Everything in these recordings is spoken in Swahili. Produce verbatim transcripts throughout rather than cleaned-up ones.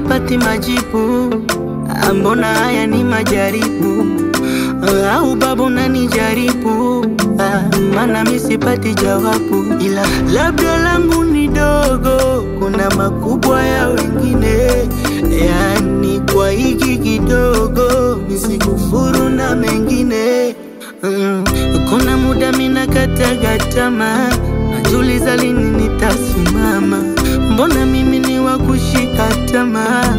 sipati majibu. Mbona haya ni majaribu? Au babu nanijaribu? Maana mi sipati jawabu. Ila labda langu ni dogo, kuna makubwa ya wengine. Yani kwa hiki kidogo nisikufuru na mengine. Mm, kuna muda mina kataga tamaa, najiuliza lini nitasimama. Mbona mimi ni wa kushika tamaa?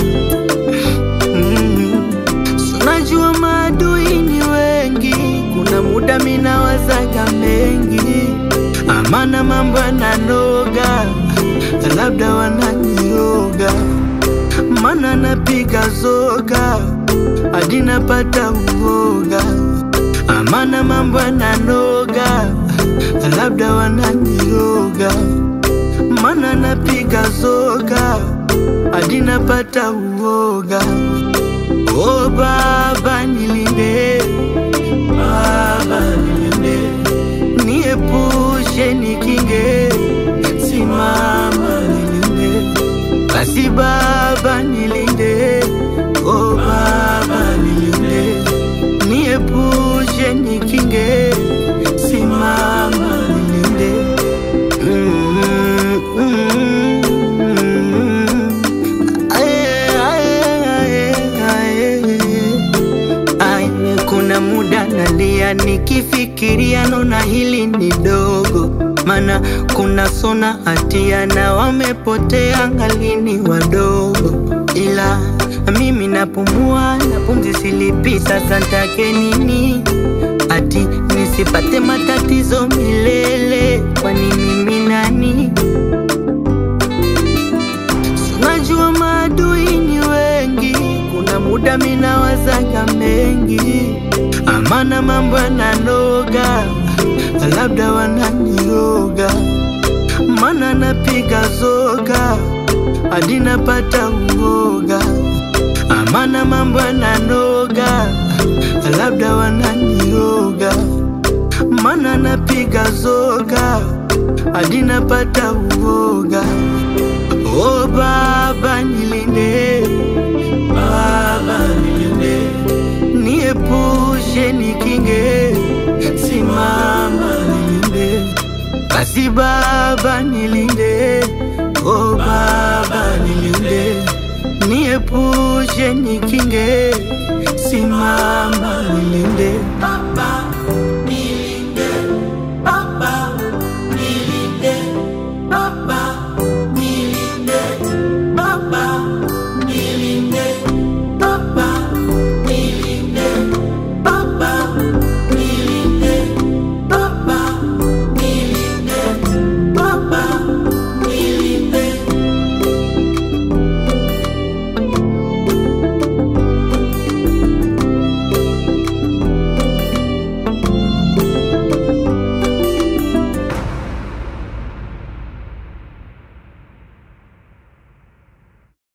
mm, so najua maadui ni wengi, kuna muda mina wazaga mengi. Amana mambo yananoga, labda wananioga. Mana napiga zoga, hadi napata uoga. Amana mambo yananoga, labda wananioga. Mana napiga zoga, hadi napata uoga. Oh Baba nilinde, Baba nilinde, niepushe nikinge, simama nilinde. Basi Baba nilinde, oh Baba nilinde, niepushe nikinge, simama nilinde. mm, mm, mm. Aye, aye, aye, aye. Aye, kuna muda nalia nikifikiria, naona hili ni dogo. Mana kuna sona hatia na wamepotea ngalini wadogo. Ila mimi napumua na pumzi silipi, sasa ntake nini? Ati nisipate matatizo milele, kwani mimi nani? Najua maadui ni wengi, kuna muda mina wazaga mengi. Amana mambo yananoga, labda wananioga. Mana napiga zoga, hadi napata uoga. Amana mambo yananoga, labda wananioga. Mana napiga zoga, hadi napata uoga. Oh Baba nilinde, Baba nilinde, niepushe nikinge, simama nilinde. Basi Baba nilinde, oh Baba nilinde, niepushe nikinge, simama.